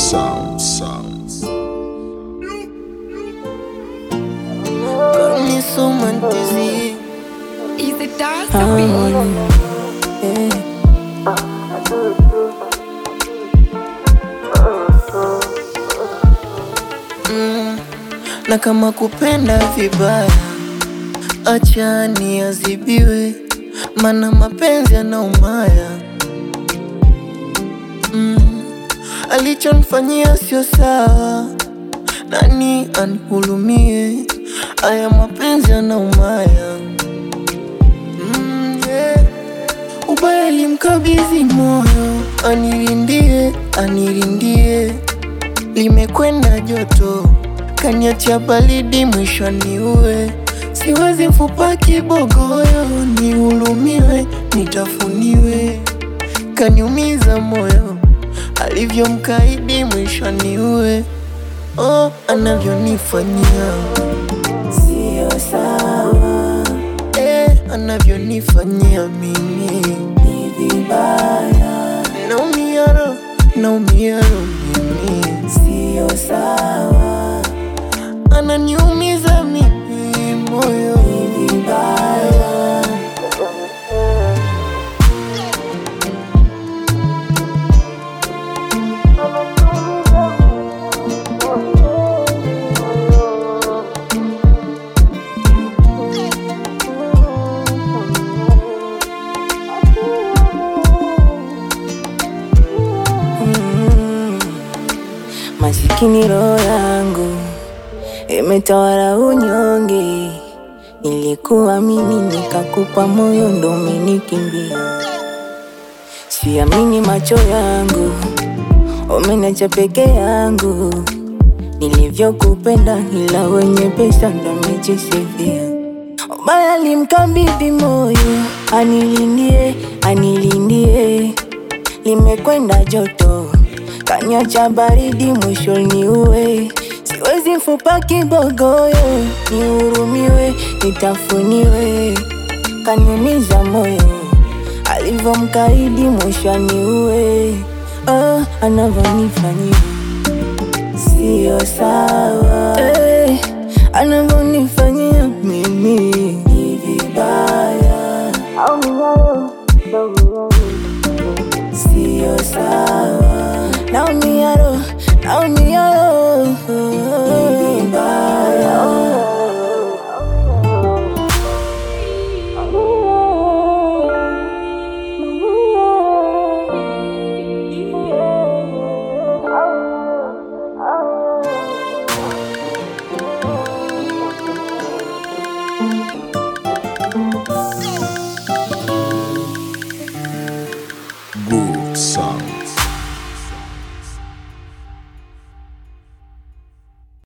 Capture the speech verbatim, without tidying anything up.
sound, sounds. Got me so man dizzy. Is it dance or beat? Mm, na kama kupenda vibaya, acha niadhibiwe, mana mapenzi yanaumaya. mm, Alichonifanyia sio sawa, nani anihurumie? Aya mapenzi yanaumaya. mm, yeah. Ubaya limkabidhi moyo, anirindie, anirindie. Limekwenda joto, kaniacha baridi, mwisho niue. Siwezi mfupa kibogoyo, nihulumiwe, nitafuniwe. Kaniumiza moyo, alivyo mkaidi, mwisho niue. Oh, anavyonifanyia sio sawa, eh, anavyonifanyia mimi ni vibaya, naumia roho, naumia roho mimi. sio sawa, Ananiumiza mimi moyo, ni vibaya. Mm, masikini roho yangu imetawala unyonge. Nilikuwa mimi nikakupa moyo, ndo umenikimbia. Siamini macho yangu, umeniacha peke yangu. Nilivyokupenda ila wenye pesa ndo wamejisifia. Ubaya limkabidhi moyo, anilindie, anilindie. Limekwenda joto, kaniacha baridi, mwisho niue. Siwezi mfupa kibogoyo, nihurumiwe, nitafuniwe. Kaniumiza moyo, alivyo mkaidi, mwisho niue. Oh, anavyonifanyia sio sawa, hey, anavyonifanyia mimi ni vibaya, sio sawa.